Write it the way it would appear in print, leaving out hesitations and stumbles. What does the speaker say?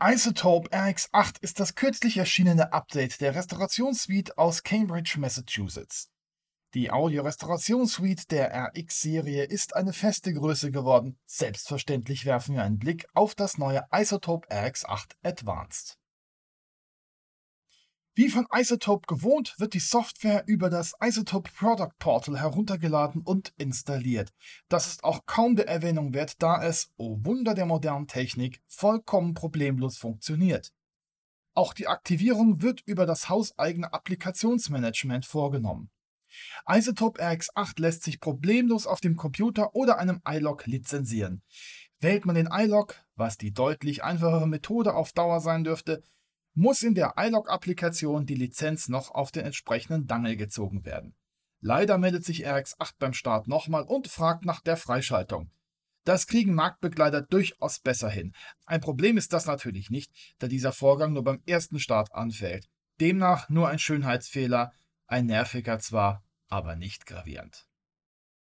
iZotope RX8 ist das kürzlich erschienene Update der Restaurationssuite aus Cambridge, Massachusetts. Die Audio-Restaurationssuite der RX-Serie ist eine feste Größe geworden. Selbstverständlich werfen wir einen Blick auf das neue iZotope RX8 Advanced. Wie von iZotope gewohnt, wird die Software über das iZotope Product Portal heruntergeladen und installiert. Das ist auch kaum der Erwähnung wert, da es, oh Wunder der modernen Technik, vollkommen problemlos funktioniert. Auch die Aktivierung wird über das hauseigene Applikationsmanagement vorgenommen. iZotope RX8 lässt sich problemlos auf dem Computer oder einem iLok lizenzieren. Wählt man den iLok, was die deutlich einfachere Methode auf Dauer sein dürfte, muss in der iLok-Applikation die Lizenz noch auf den entsprechenden Dangle gezogen werden. Leider meldet sich RX8 beim Start nochmal und fragt nach der Freischaltung. Das kriegen Marktbegleiter durchaus besser hin. Ein Problem ist das natürlich nicht, da dieser Vorgang nur beim ersten Start anfällt. Demnach nur ein Schönheitsfehler, ein nerviger zwar, aber nicht gravierend.